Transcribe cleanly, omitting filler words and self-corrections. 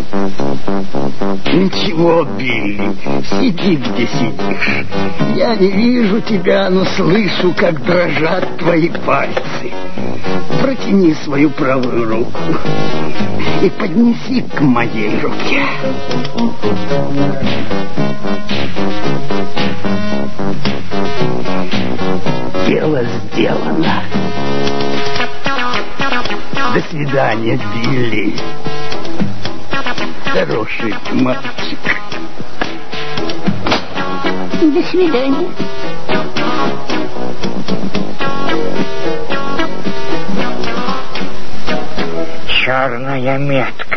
Ничего, Билли, сиди, где сидишь. Я не вижу тебя, но слышу, как дрожат твои пальцы. Протяни свою правую руку и поднеси к моей руке. Дело сделано. До свидания, Билли. Хороший мальчик. До свидания. Черная метка.